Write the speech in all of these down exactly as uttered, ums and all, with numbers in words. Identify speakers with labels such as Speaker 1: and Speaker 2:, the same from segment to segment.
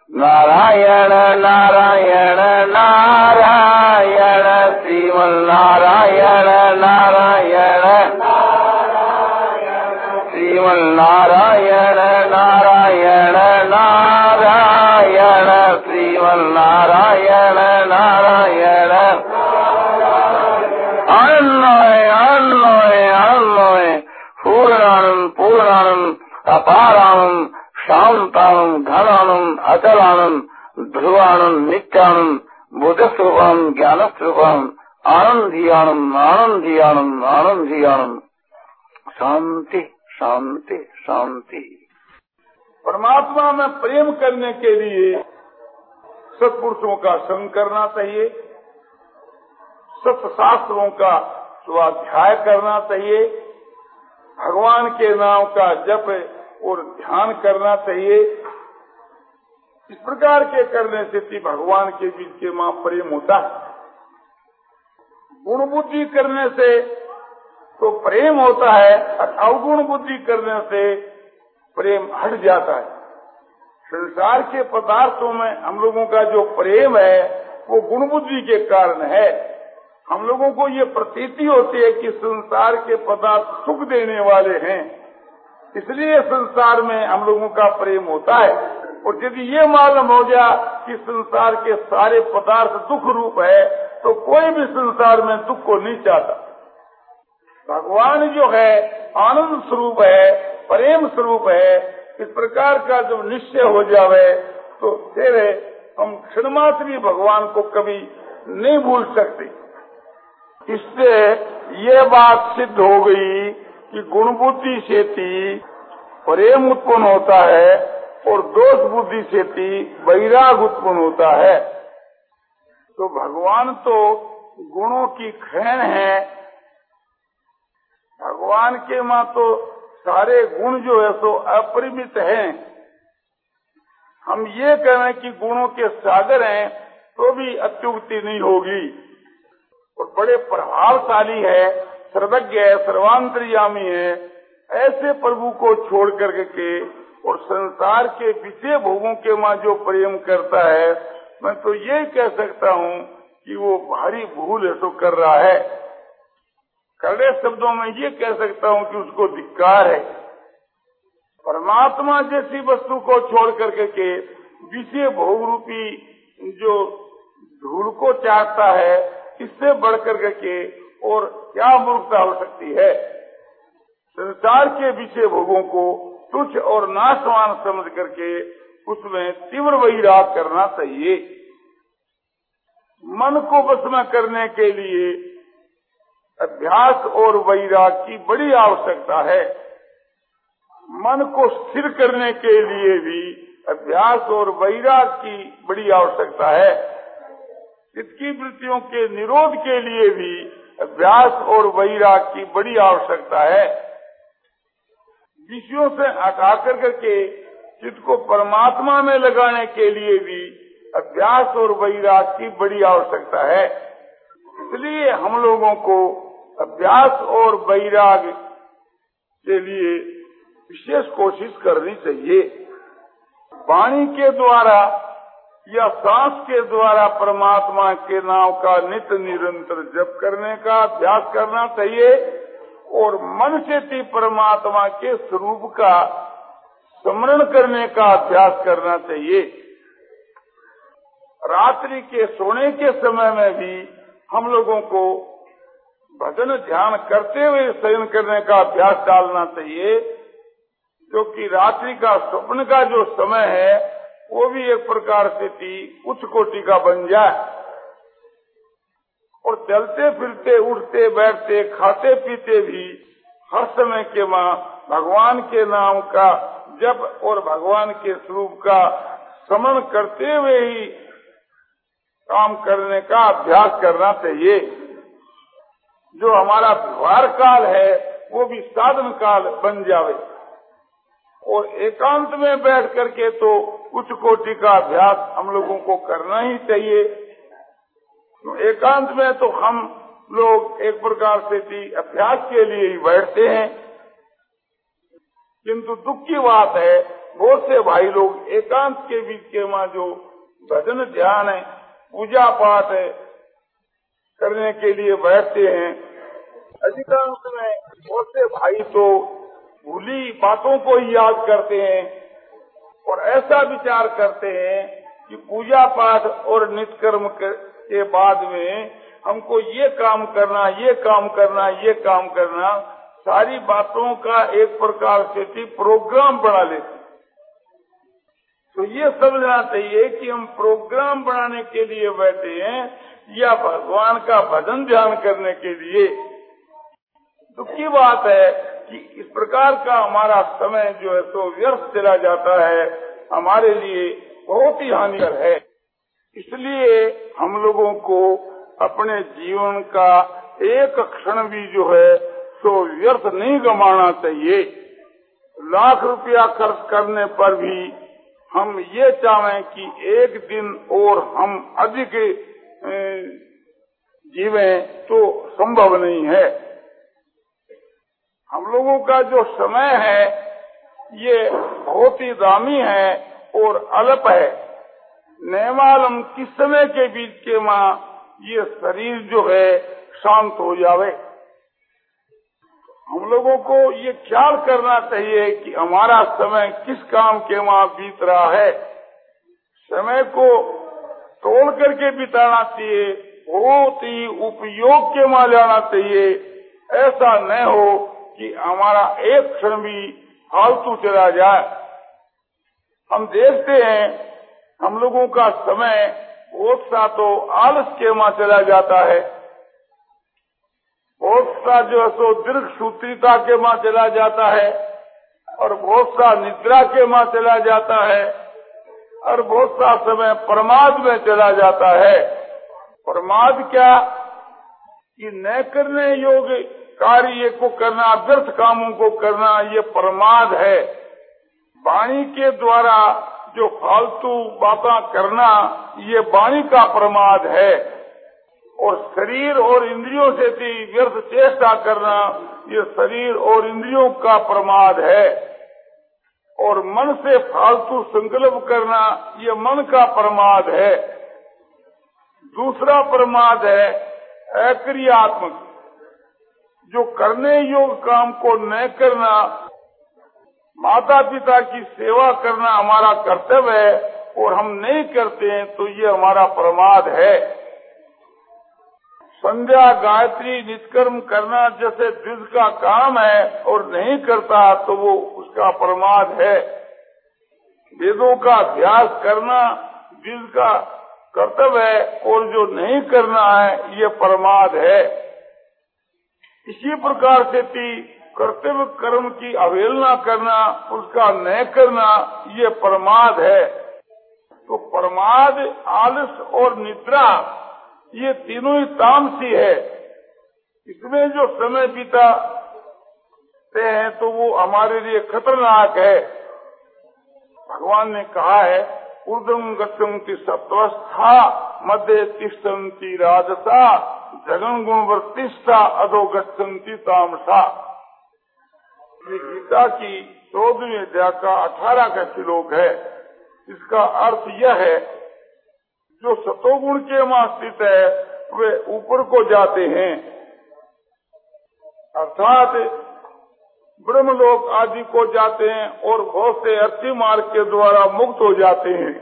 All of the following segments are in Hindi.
Speaker 1: नारायण नारायण नारायण श्रीमन्नारायण नारायण श्रीमन्नारायण नारायण नारायण श्रीमन्नारायण नारायण अन्वय अन्वय अन्वय पूर्णानंद पूर्णानंद अपारानंद शांतानंद घनानंद अचलानंद ध्रुवानंद नित्यानंद बुद्धस्वरूपानंद ज्ञानस्वरूपानंद आनंदी आनंद आनंदी आनंद आनंदी आनंद शांति शांति शांति।
Speaker 2: परमात्मा में प्रेम करने के लिए सत्पुरुषों का संग करना चाहिए, सत्शास्त्रों का स्वाध्याय करना चाहिए, भगवान के नाम का जप और ध्यान करना चाहिए। इस प्रकार के करने से भगवान के बीच के मां प्रेम होता है। गुण बुद्धि करने से तो प्रेम होता है और अवगुण बुद्धि करने से प्रेम हट जाता है। संसार के पदार्थों में हम लोगों का जो प्रेम है वो गुण बुद्धि के कारण है। हम लोगों को ये प्रतीति होती है कि संसार के पदार्थ सुख देने वाले हैं, इसलिए संसार में हम लोगों का प्रेम होता है। और यदि ये मालूम हो जाए कि संसार के सारे पदार्थ दुख रूप है तो कोई भी संसार में दुख को नहीं चाहता। भगवान जो है आनंद स्वरूप है, प्रेम स्वरूप है। इस प्रकार का जब निश्चय हो जावे तो फिर हम क्षणमात्र भी भगवान को कभी नहीं भूल सकते। इससे ये बात सिद्ध हो गई कि गुण बुद्धि से प्रेम उत्पन्न होता है और दोष बुद्धि से वैराग उत्पन्न होता है। तो भगवान तो गुणों की खैन है। भगवान के मां तो सारे गुण जो है सो अपरिमित हैं। हम ये कहें कि गुणों के सागर हैं तो भी अत्युक्ति नहीं होगी। और बड़े प्रभावशाली है, सर्वज्ञ है, सर्वांतर्यामी है। ऐसे प्रभु को छोड़ करके और संसार के विषय भोगों के मां जो प्रेम करता है, मैं तो ये कह सकता हूँ कि वो भारी भूल है तो कर रहा है। कड़े शब्दों में ये कह सकता हूँ कि उसको धिक्कार है। परमात्मा जैसी वस्तु को छोड़ करके के विषय भोग रूपी जो धूल को चाहता है, इससे बढ़ करके के और क्या मूर्खता हो सकती है। संसार के विषय भोगों को तुच्छ और नाशवान समझ करके उसमें तीव्र वैराग करना चाहिए। मन को वश में करने के लिए अभ्यास और वैराग की बड़ी आवश्यकता है। मन को स्थिर करने के लिए भी अभ्यास और वैराग की बड़ी आवश्यकता है। चित्त वृत्तियों के निरोध के लिए भी अभ्यास और वैराग की बड़ी आवश्यकता है। विषयों से हटा कर के चित्त को परमात्मा में लगाने के लिए भी अभ्यास और वैराग की बड़ी आवश्यकता है। इसलिए हम लोगों को अभ्यास और वैराग के लिए विशेष कोशिश करनी चाहिए। वाणी के द्वारा या सांस के द्वारा परमात्मा के नाम का नित्य निरंतर जप करने का अभ्यास करना चाहिए और मन से परमात्मा के स्वरूप का स्मरण करने का अभ्यास करना चाहिए। रात्रि के सोने के समय में भी हम लोगों को भजन ध्यान करते हुए शयन करने का अभ्यास डालना चाहिए, क्योंकि रात्रि का स्वप्न का जो समय है वो भी एक प्रकार से उच्च कोटि का बन जाए। और चलते फिरते उठते बैठते खाते पीते भी हर समय के मां भगवान के नाम का जप और भगवान के स्वरूप का स्मरण करते हुए ही काम करने का अभ्यास करना चाहिए। जो हमारा व्यवहार काल है वो भी साधन काल बन जावे। और एकांत में बैठ करके तो उच्च कोटि का अभ्यास हम लोगों को करना ही चाहिए। तो एकांत में तो हम लोग एक प्रकार से भी अभ्यास के लिए ही बैठते हैं, किंतु दुख की बात है बहुत से भाई लोग एकांत के बीच के मां जो भजन ध्यान है, पूजा पाठ है करने के लिए बैठते हैं। अधिकांश में बहुत से भाई तो भूली बातों को ही याद करते हैं और ऐसा विचार करते हैं कि पूजा पाठ और नित्य कर्म के बाद में हमको ये काम करना, ये काम करना, ये काम करना, सारी बातों का एक प्रकार से प्रोग्राम बना लेते। तो ये समझना चाहिए कि हम प्रोग्राम बनाने के लिए बैठे हैं या भगवान का भजन ध्यान करने के लिए। दुख की बात है कि इस प्रकार का हमारा समय जो है तो व्यर्थ चला जाता है, हमारे लिए बहुत ही हानिकर है। इसलिए हम लोगों को अपने जीवन का एक क्षण भी जो है तो व्यर्थ नहीं गंवाना चाहिए। लाख रुपया खर्च करने पर भी हम ये चाहें कि एक दिन और हम अधिक जीवें तो संभव नहीं है। हम लोगों का जो समय है ये बहुत ही दामी है और अल्प है। न मालूम किस समय के बीच के मां ये शरीर जो है शांत हो जावे। हम लोगों को ये ख्याल करना चाहिए कि हमारा समय किस काम के मां बीत रहा है। समय को तोड़ करके बिताना चाहिए, बहुत ही उपयोग के मां जाना चाहिए। ऐसा न हो कि हमारा एक क्षण भी फालतू चला जाए। हम देखते हैं हम लोगों का समय बहुत सा तो आलस के मां चला जाता है, बहुत सा जो है सो दीर्घ सूत्रिता के मां चला जाता है और बहुत सा निद्रा के मां चला जाता है और बहुत सा समय प्रमाद में चला जाता है। प्रमाद क्या कि न करने योग्य कार्य को करना, व्यर्थ कामों को करना, ये प्रमाद है। वाणी के द्वारा जो फालतू बातें करना, ये वाणी का प्रमाद है। और शरीर और इंद्रियों से भी व्यर्थ चेष्टा करना, ये शरीर और इंद्रियों का प्रमाद है। और मन से फालतू संकल्प करना, ये मन का प्रमाद है। दूसरा प्रमाद है अक्रियात्मक, जो करने योग्य काम को न करना। माता पिता की सेवा करना हमारा कर्तव्य है और हम नहीं करते हैं तो ये हमारा प्रमाद है। संध्या गायत्री निष्कर्म करना जैसे द्विज का काम है और नहीं करता तो वो उसका प्रमाद है। वेदों का अभ्यास करना द्विज का कर्तव्य है और जो नहीं करना है ये प्रमाद है। इसी प्रकार से भी कर्तव्य कर्म की अवहेलना करना, उसका न करना, ये प्रमाद है। तो प्रमाद, आलस और निद्रा ये तीनों ही तामसी है। इसमें जो समय बिताते हैं तो वो हमारे लिए खतरनाक है। भगवान ने कहा है ऊर्ध्वं गच्छन्ति सत्वस्था मध्य तिष्ठन्ति राजसा जगन गुणवर्तिष्ठा अधो गच्छन्ति तामसा। ये गीता की चौदहवीं अध्याय का अठारह का श्लोक है। इसका अर्थ यह है जो सतोगुण के मां स्थित है वे ऊपर को जाते हैं, अर्थात ब्रह्मलोक आदि को जाते हैं और बहुत से अर्थी मार्ग के द्वारा मुक्त हो जाते हैं।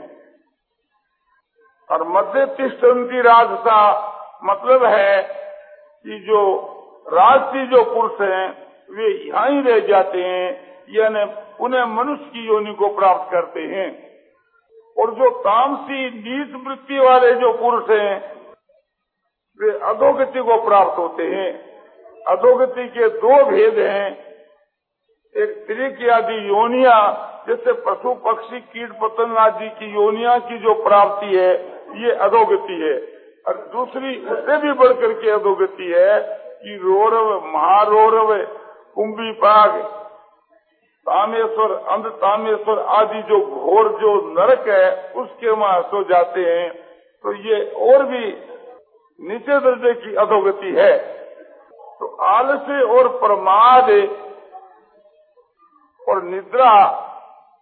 Speaker 2: और मध्य तिष्ठन्ति राजसा मतलब है कि जो राजसी जो पुरुष हैं वे यहाँ ही रह जाते हैं, यानी उन्हें मनुष्य की योनि को प्राप्त करते हैं। और जो तामसी नीच वृत्ति वाले जो पुरुष हैं वे अधोगति को प्राप्त होते हैं। अधोगति के दो भेद हैं, एक त्रिक आदि योनिया जैसे पशु पक्षी कीट पतंग आदि की योनिया की जो प्राप्ति है ये अधोगति है। और दूसरी उससे भी बढ़कर के अधोगति है कि रौरव, महारौरव, कुंभी पाग, तामेश्वर, अंध तामेश्वर आदि जो घोर जो नरक है उसके वहां सो जाते हैं। तो ये और भी नीचे दर्जे की अधोगति है। तो आलस और प्रमाद और निद्रा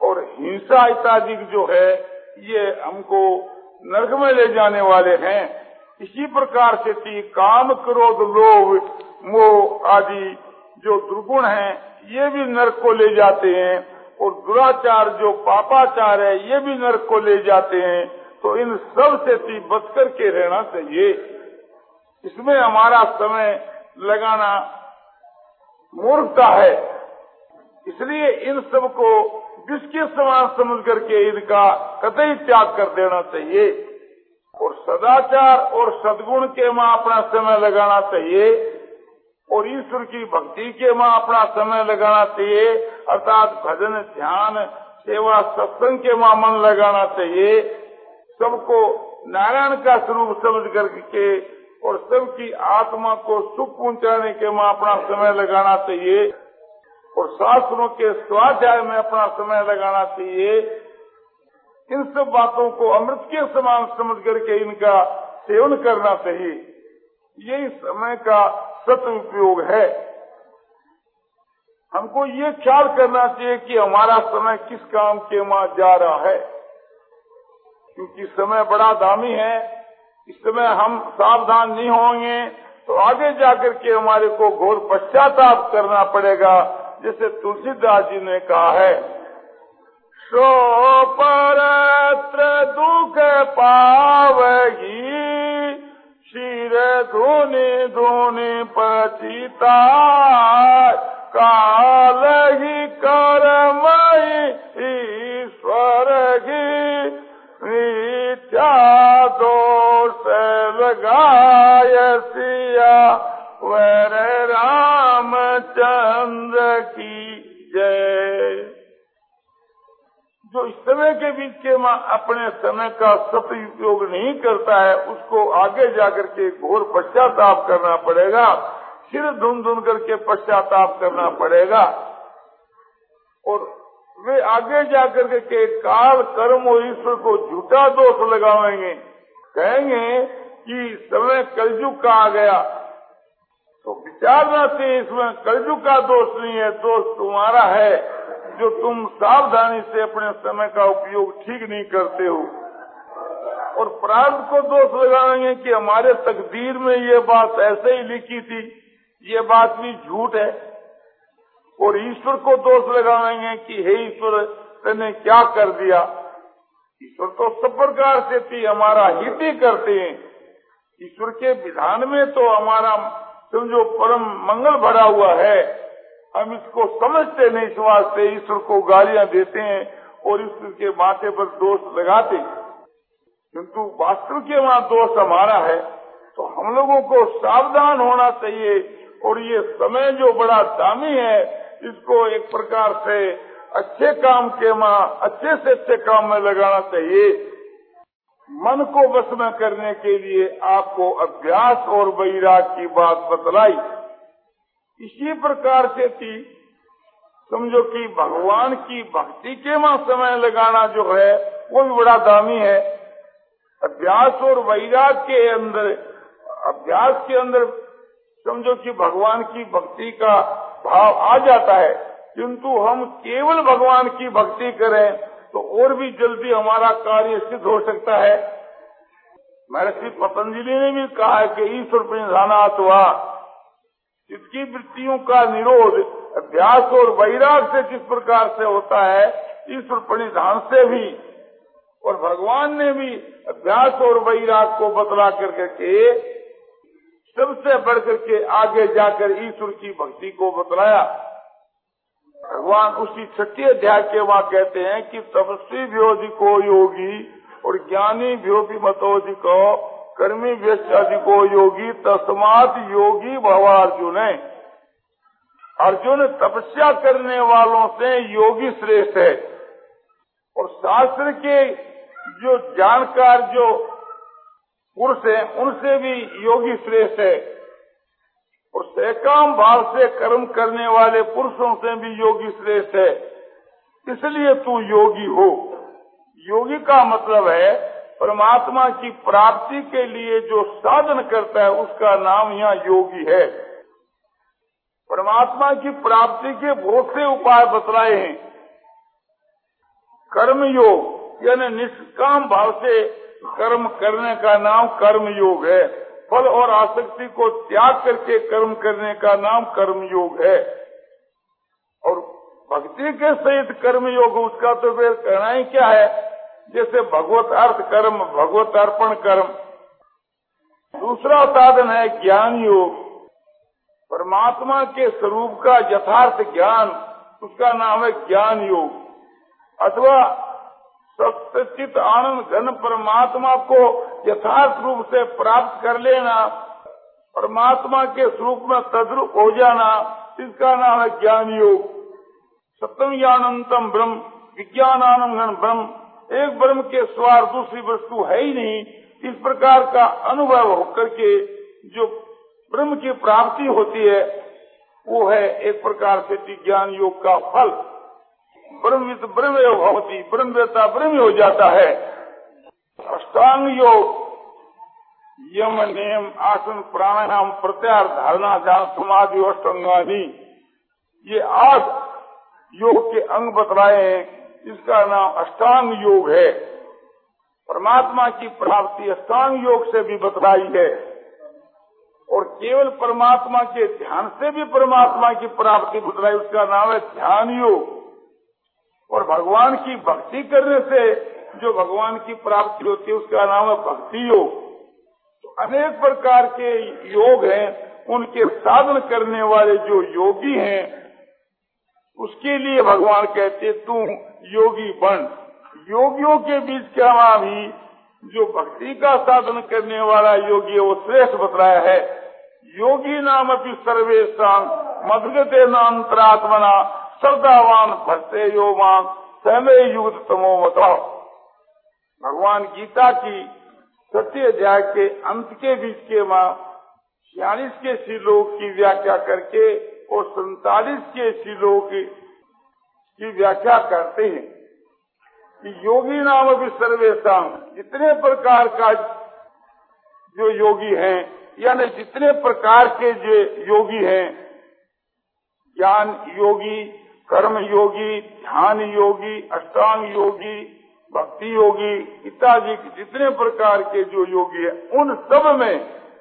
Speaker 2: और हिंसा इत्यादि जो है ये हमको नरक में ले जाने वाले हैं। इसी प्रकार से थी काम, क्रोध, लोभ, मोह आदि जो दुर्गुण हैं ये भी नरक को ले जाते हैं, और दुराचार जो पापाचार है ये भी नरक को ले जाते हैं। तो इन सब से थी बच कर के रहना चाहिए। इसमें हमारा समय लगाना मूर्खता है। इसलिए इन सब को विष के समान समझ करके इनका कतई त्याग कर देना चाहिए, और सदाचार और सद्गुण के मां अपना समय लगाना चाहिए, और ईश्वर की भक्ति के मां अपना समय लगाना चाहिए, अर्थात भजन, ध्यान, सेवा, सत्संग के मां मन लगाना चाहिए। सबको नारायण का स्वरूप समझ करके और सबकी आत्मा को सुख पहुंचाने के मां अपना समय लगाना चाहिए, और शास्त्रों के स्वाध्याय में अपना समय लगाना चाहिए। इन सब बातों को अमृत के समान समझ करके इनका सेवन करना चाहिए। यही समय का सदुपयोग है। हमको ये ख्याल करना चाहिए कि हमारा समय किस काम के मां जा रहा है, क्योंकि समय बड़ा दामी है। इस समय हम सावधान नहीं होंगे तो आगे जाकर के हमारे को घोर पश्चाताप करना पड़ेगा। जैसे तुलसीदास जी ने कहा है, सो परत्र दुख पावगी, शिर धुनि धुनि पचिता, काल ही कर्महि ईश्वर ही, मिथ्या दोष लगाय सिया वर रामचंद्र की जय। जो इस समय के बीच के मां अपने समय का सदुपयोग नहीं करता है उसको आगे जाकर के घोर पश्चाताप करना पड़ेगा, सिर धुन धुन करके पश्चाताप करना पड़ेगा। और वे आगे जाकर के काल, कर्म और ईश्वर को झूठा दोष लगाएंगे, कहेंगे कि समय कलयुग का आ गया। तो विचारना से इसमें कलयुग का दोष नहीं है, दोष तुम्हारा है जो तुम सावधानी से अपने समय का उपयोग ठीक नहीं करते हो। और प्रारब्ध को दोष लगाएंगे कि हमारे तकदीर में ये बात ऐसे ही लिखी थी, ये बात भी झूठ है। और ईश्वर को दोष लगाएंगे कि हे ईश्वर तूने क्या कर दिया। ईश्वर तो सब प्रकार से थी हमारा हित ही करते हैं। ईश्वर के विधान में तो हमारा समझो परम मंगल भरा हुआ है। हम इसको समझते नहीं, इस वास्ते ईश्वर को गालियां देते हैं और ईश्वर के माथे पर दोष लगाते। किंतु वास्तव के वहाँ दोष हमारा है। तो हम लोगों को सावधान होना चाहिए। और ये समय जो बड़ा दामी है इसको एक प्रकार से अच्छे काम के मां अच्छे से अच्छे काम में लगाना चाहिए। मन को वश में करने के लिए आपको अभ्यास और वैराग की बात बतलाई। इसी प्रकार से थी समझो कि भगवान की भक्ति के मां समय लगाना जो है वो भी बड़ा दामी है। अभ्यास और वैराग के अंदर, अभ्यास के अंदर समझो कि भगवान की भक्ति का भाव आ जाता है, किंतु हम केवल भगवान की भक्ति करें तो और भी जल्दी हमारा कार्य सिद्ध हो सकता है। महर्षि पतंजलि ने भी कहा है कि ईश्वर प्रणिधानात् वा, इसकी वृत्तियों का निरोध अभ्यास और वैराग से जिस प्रकार से होता है ईश्वर प्रणिधान से भी। और भगवान ने भी अभ्यास और वैराग को बतला करके के सबसे बढ़कर के आगे जाकर ईश्वर की भक्ति को बतलाया। भगवान उसी छठी अध्याय के वहाँ कहते हैं कि तपस्वी भ्योधिको योगी और ज्ञानी भ्योपि मतोधिको कर्मी व्यस्ताधिको योगी तस्मात् योगी भव अर्जुन। अर्जुन तपस्या करने वालों से योगी श्रेष्ठ है। और शास्त्र के जो जानकार जो पुरुष है उनसे भी योगी श्रेष्ठ है। और सकाम भाव से कर्म करने वाले पुरुषों से भी योगी श्रेष्ठ है। इसलिए तू योगी हो। योगी का मतलब है परमात्मा की प्राप्ति के लिए जो साधन करता है उसका नाम यहाँ योगी है। परमात्मा की प्राप्ति के बहुत से उपाय बतलाए हैं। कर्म योग यानी निष्काम भाव से कर्म करने का नाम कर्म योग है। फल और आसक्ति को त्याग करके कर्म करने का नाम कर्म योग है। और भक्ति के सहित कर्म योग उसका तो फिर कहना ही क्या है, जैसे भगवत अर्थ कर्म, भगवत अर्पण कर्म। दूसरा साधन है ज्ञान योग, परमात्मा के स्वरूप का यथार्थ ज्ञान, उसका नाम है ज्ञान योग। अथवा सच्चित आनंद घन परमात्मा को यथार्थ रूप से प्राप्त कर लेना, परमात्मा के स्वरूप में तद्रूप हो जाना, इसका नाम है ज्ञान योग। सत्यम ज्ञानंतम ब्रह्म विज्ञानानम घन ब्रह्म, एक ब्रह्म के स्वार दूसरी वस्तु है ही नहीं, इस प्रकार का अनुभव होकर के जो ब्रह्म की प्राप्ति होती है वो है एक प्रकार से ज्ञान योग का फल। ब्रह्मित ब्रह्म होती, ब्रह्मवेता ब्रह्म हो जाता है। अष्टांग योग यम नियम आसन प्राणायाम प्रत्याहार धारणा ध्यान समाधि अष्टांगानी, ये आठ योग के अंग बतलाए हैं, इसका नाम अष्टांग योग है। परमात्मा की प्राप्ति अष्टांग योग से भी बतलाई है और केवल परमात्मा के ध्यान से भी परमात्मा की प्राप्ति बतलाई, उसका नाम है ध्यान योग। और भगवान की भक्ति करने से जो भगवान की प्राप्ति होती है उसका नाम है भक्ति योग। तो अनेक प्रकार के योग हैं, उनके साधन करने वाले जो योगी हैं उसके लिए भगवान कहते तू योगी बन। योगियों के बीच क्या भी जो भक्ति का साधन करने वाला योगी है वो श्रेष्ठ बताया है। योगी नाम अपनी सर्वेशा मधुगते नान्तरात्मना श्रद्धावान भक्ते योमान समय युक्त तमो बताओ। भगवान गीता की सत्य अध्याय के अंत के बीच के माँ छियालीस के श्लोक की व्याख्या करके और सैतालीस के श्लोक की व्याख्या करते हैं कि योगी नाम भी सर्वेशा, जितने प्रकार का जो योगी हैं यानी जितने प्रकार के जो योगी हैं, ज्ञान योगी, कर्म योगी, ध्यान योगी, अष्टांग योगी, भक्ति योगी इत्यादि जितने प्रकार के जो योगी हैं, उन सब में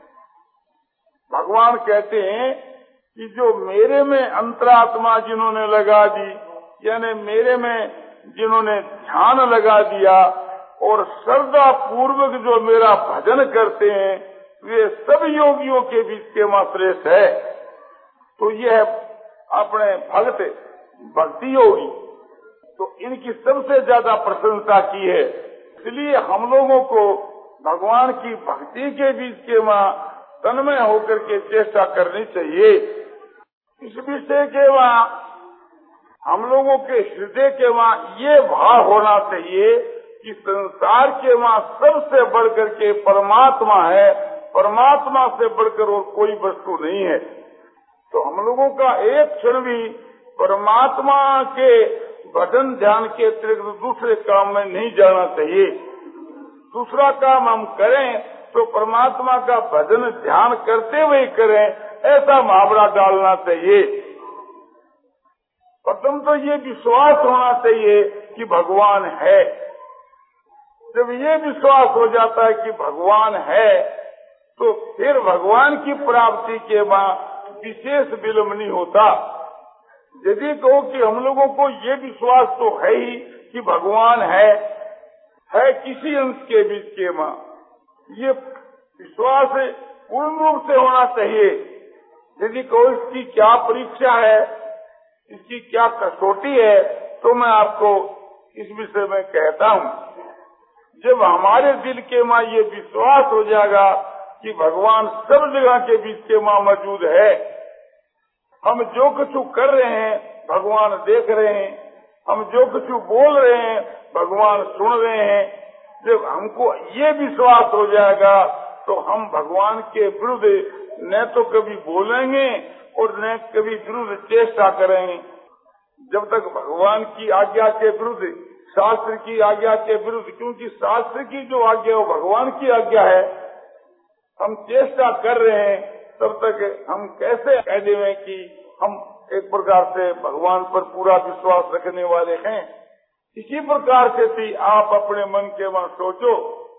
Speaker 2: भगवान कहते हैं कि जो मेरे में अंतरात्मा जिन्होंने लगा दी, यानी मेरे में जिन्होंने ध्यान लगा दिया और श्रद्धा पूर्वक जो मेरा भजन करते हैं, वे सब योगियों के बीच के मां श्रेष्ठ है। तो यह अपने भक्त भक्ति योगी, तो इनकी सबसे ज्यादा प्रशंसा की है। इसलिए हम लोगों को भगवान की भक्ति के बीच के मां तन्मय होकर के चेष्टा करनी चाहिए। इस विषय के वहाँ हम लोगों के हृदय के वहाँ ये भाव होना चाहिए कि संसार के वहाँ सबसे बढ़कर के परमात्मा है, परमात्मा से बढ़कर और कोई वस्तु नहीं है। तो हम लोगों का एक क्षण भी परमात्मा के भजन ध्यान के अतिरिक्त दूसरे काम में नहीं जाना चाहिए। दूसरा काम हम करें तो परमात्मा का भजन ध्यान करते हुए करें, ऐसा मुहावरा डालना चाहिए। प्रथम तो ये विश्वास होना चाहिए कि भगवान है। जब ये विश्वास हो जाता है कि भगवान है तो फिर भगवान की प्राप्ति के बाद विशेष विलंब नहीं होता। यदि कहो कि हम लोगों को ये विश्वास तो है ही कि भगवान है, है किसी अंश के बीच के मां, ये विश्वास पूर्ण रूप से होना चाहिए। यदि कहो इसकी क्या परीक्षा है, इसकी क्या कसौटी है, तो मैं आपको इस विषय में कहता हूँ। जब हमारे दिल के मां ये विश्वास हो जाएगा कि भगवान सब जगह के बीच के मां मौजूद है, हम जो कुछ कर रहे हैं भगवान देख रहे हैं, हम जो कुछ बोल रहे हैं भगवान सुन रहे हैं, जब हमको ये विश्वास हो जाएगा तो हम भगवान के विरुद्ध न तो कभी बोलेंगे और न कभी विरुद्ध चेष्टा करेंगे। जब तक भगवान की आज्ञा के विरुद्ध, शास्त्र की आज्ञा के विरुद्ध, क्योंकि शास्त्र की जो आज्ञा है वो भगवान की आज्ञा है, हम चेष्टा कर रहे हैं, तब तक हम कैसे कह दें कि हम एक प्रकार से भगवान पर पूरा विश्वास रखने वाले हैं। इसी प्रकार से भी आप अपने मन के वहां सोचो,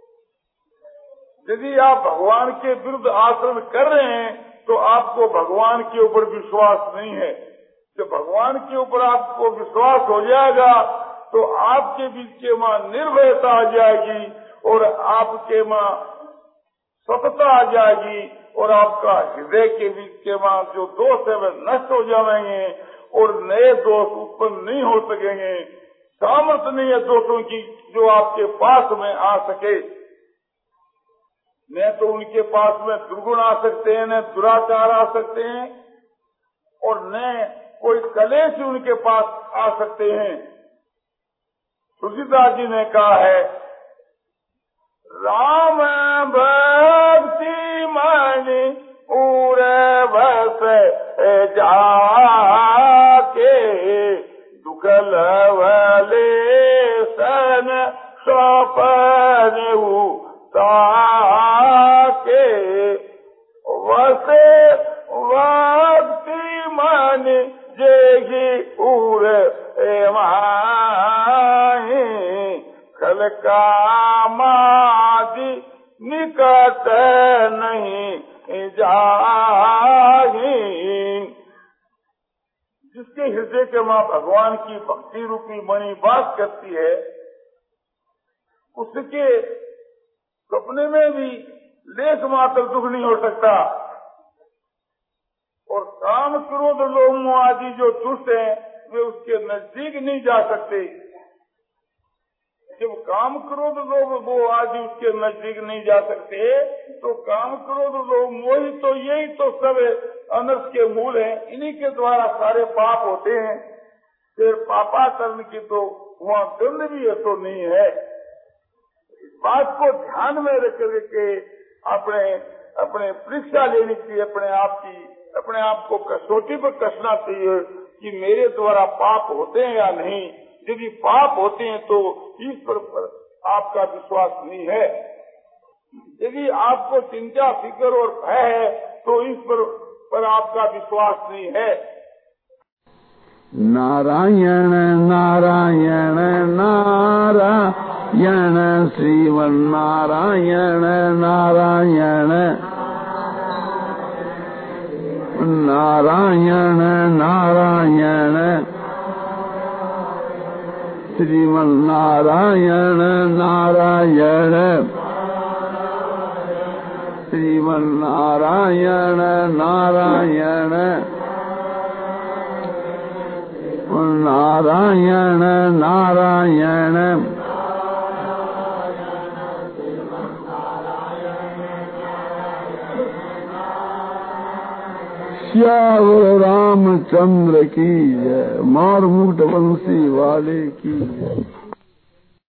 Speaker 2: यदि आप भगवान के विरुद्ध आचरण कर रहे हैं तो आपको भगवान के ऊपर विश्वास नहीं है। जब भगवान के ऊपर आपको विश्वास हो जाएगा तो आपके बीच के मां निर्भयता आ जाएगी और आपके मां सतता आ जाएगी और आपका हृदय के बीच के मां जो दोष है वे नष्ट हो जाएंगे और नए दोष उत्पन्न नहीं हो सकेंगे। सामर्थ्य नहीं है दोषों की जो आपके पास में आ सके। न तो उनके पास में दुर्गुण आ सकते हैं, न दुराचार आ सकते हैं और न कोई कलेश उनके पास आ सकते हैं। तुलसीदास जी ने कहा है, राम भक्ति मानी उर बस जाके दुख लवले सन सपन ताके वसे भक्ति मन जेगी उर माही खल कामादि निकट नहीं जाही। जिसके हृदय के मां भगवान की भक्ति रूपी मणि वास करती है उसके सपने में भी लेस मात्र दुख नहीं हो सकता। और काम क्रोध लोभ मोह आदि जो दुष्ट हैं वे उसके नजदीक नहीं जा सकते। जब काम क्रोध लोभ मोह आदि उसके नजदीक नहीं जा सकते तो काम क्रोध लोभ मोह तो यही तो सब अनर्थ के मूल हैं। इन्हीं के द्वारा सारे पाप होते हैं। फिर पापाचरण की तो वहाँ दंड भी है तो नहीं है। बात को ध्यान में रख करके अपने अपने परीक्षा लेनी चाहिए, अपने आप की अपने आप को कसौटी पर कसना चाहिए कि मेरे द्वारा पाप होते हैं या नहीं। यदि पाप होते हैं तो ईश्वर पर आपका विश्वास नहीं है। यदि आपको चिंता फिक्र और भय है तो ईश्वर पर आपका विश्वास नहीं है।
Speaker 1: नारायण नारायण नारायण श्रीमन नारायण नारायण नारायण नारायण श्रीमन नारायण नारायण श्रीमन नारायण नारायण नारायण नारायण श्यावर रामचंद्र की जय। मार मुकुट बंसी वाले की जय।